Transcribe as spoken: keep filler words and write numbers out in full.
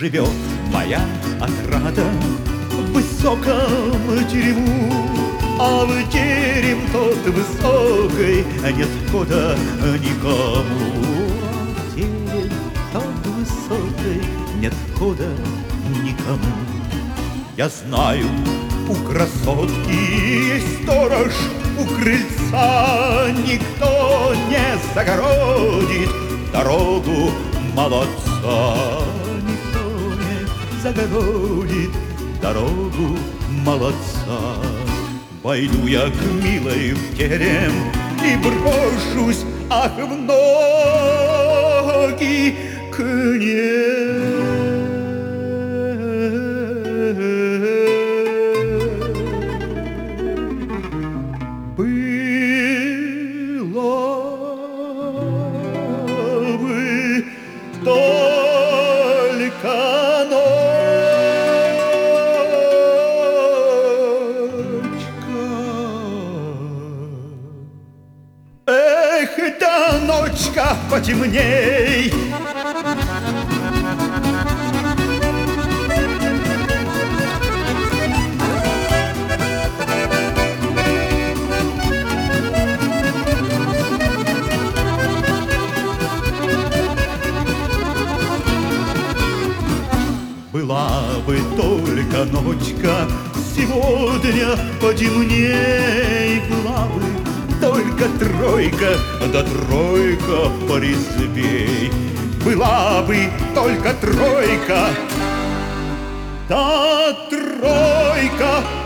живет моя отрада в высоком терему, а в терем тот высокой нет хода никому. В терем тот высокой нет хода никому. Я знаю, у красотки есть сторож, у крыльца никто не загородит дорогу молодца. Никто не загородит дорогу молодца. Пойду я к милой в терем и брошусь, ах, в ноги к ней. Только ночка, эх, да ночка потемней. Была бы только ночка сегодня потемней, была бы только тройка, да тройка порезвей. Была бы только тройка, да тройка